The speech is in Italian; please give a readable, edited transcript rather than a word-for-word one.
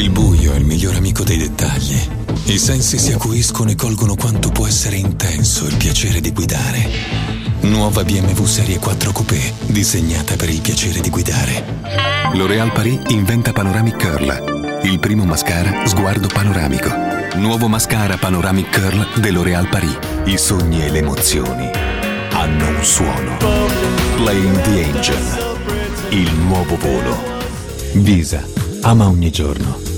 Il buio è il miglior amico dei dettagli. I sensi si acuiscono e colgono quanto può essere intenso il piacere di guidare. Nuova BMW Serie 4 Coupé, disegnata per il piacere di guidare. L'Oréal Paris inventa Panoramic Curl, il primo mascara sguardo panoramico. Nuovo mascara Panoramic Curl dell'Oréal Paris. I sogni e le emozioni hanno un suono. Playing the Angel, il nuovo volo. Visa, ama ogni giorno.